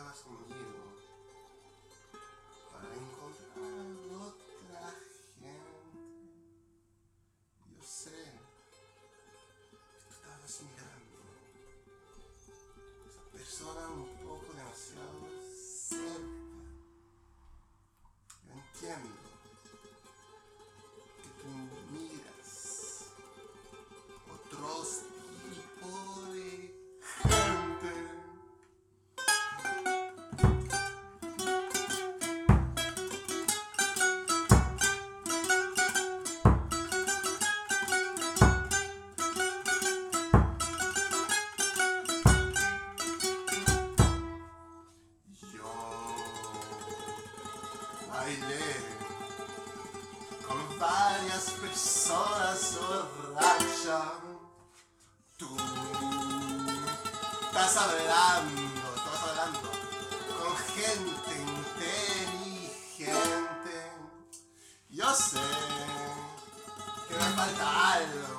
estabas conmigo para encontrar otra gente. Yo sé que tú estabas mirando a esa persona un poco demasiado cerca. Yo entiendo que tú miras otros tipos de gente. Yo bailé con varias personas borrachas. Tú estás hablando con gente inteligente. Yo sé que me falta algo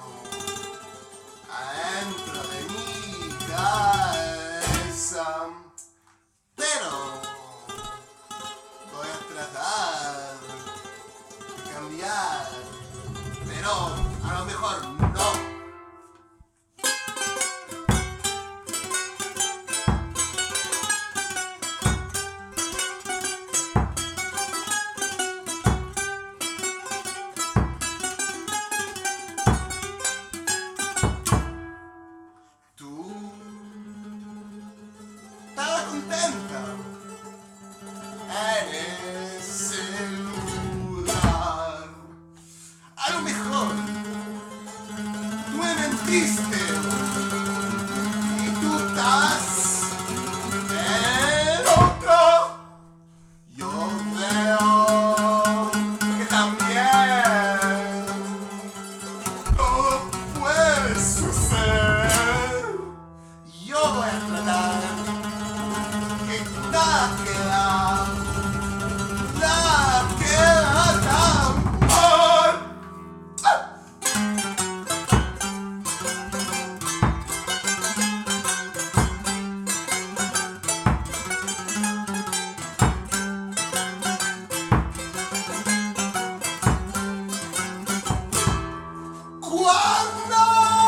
adentro de mi cabeza, pero voy a tratar de cambiar, pero a lo mejor no. Tú estabas contenta en ese lugar. A lo mejor tú me mentiste y tú estás en otro. Yo creo que también todo puede suceder. Yo voy a tratar que nada queda tan mal. Cuando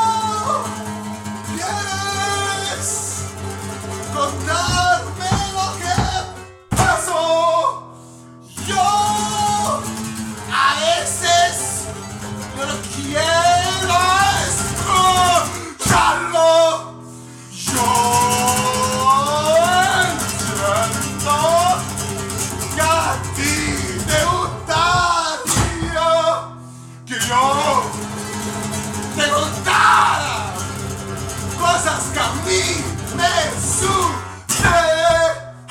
quieres contarme lo que pasó, yo a veces no lo quiero escucharlo. Yo entiendo que a ti te gustaría que yo te contara cosas que a mí me suceden.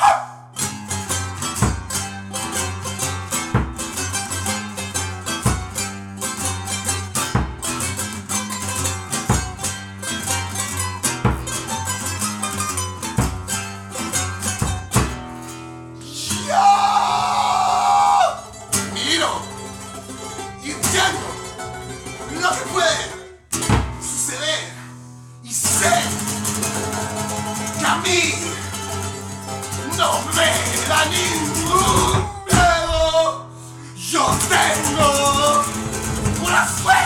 Yo miro y entiendo lo que puede suceder y sé que a mí no me da ningún miedo. Yo tengo una suerte.